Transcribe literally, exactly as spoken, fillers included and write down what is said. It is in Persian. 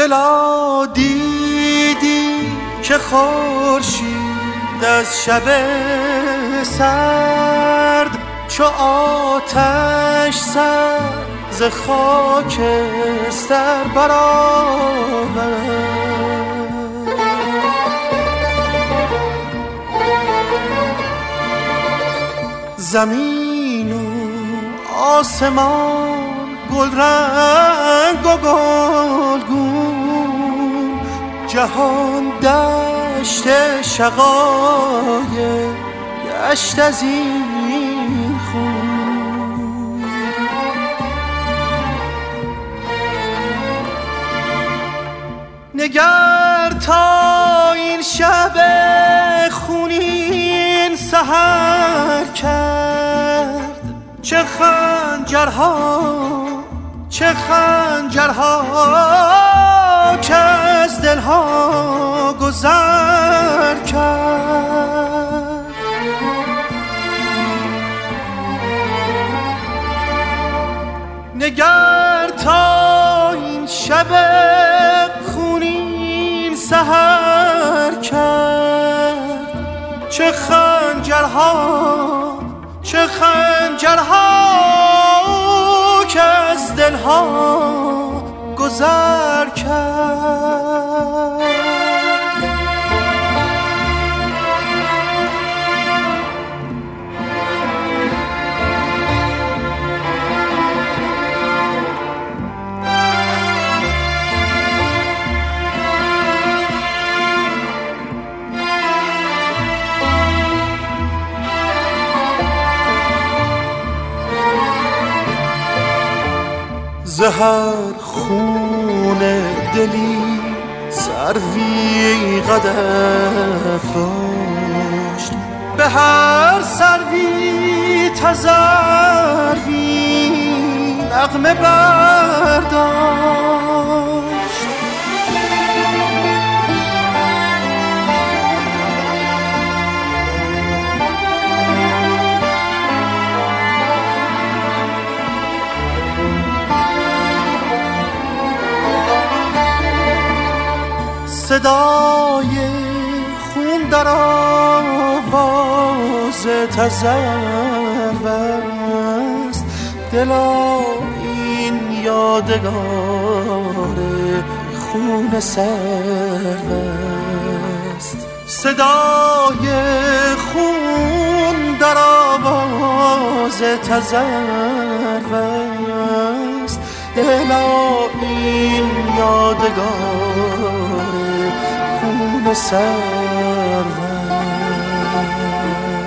دلا دیدی که خورشید از شب سرد چو آتش سر ز خاکستر برآورد. زمین و آسمان گل رنگ و گلگون، جهان دشت شقایق گشت از این خون. نگر تا این شب خونین سحر کرد، چه خنجرها چه خنجرها که از دلها گذر کرد. نگر تا این شب خونین سحر کرد، چه خنجرها چه خنجرها که از دلها گذر کرد. زهر خون دلی سروی قدف داشت، به هر سروی تذروی نغمه برداشت. صدای خون در آواز تذرو است، دلا این یادگار خون سرو است. صدای خون در آواز تذرو است، دلا این یادگار خون سرو.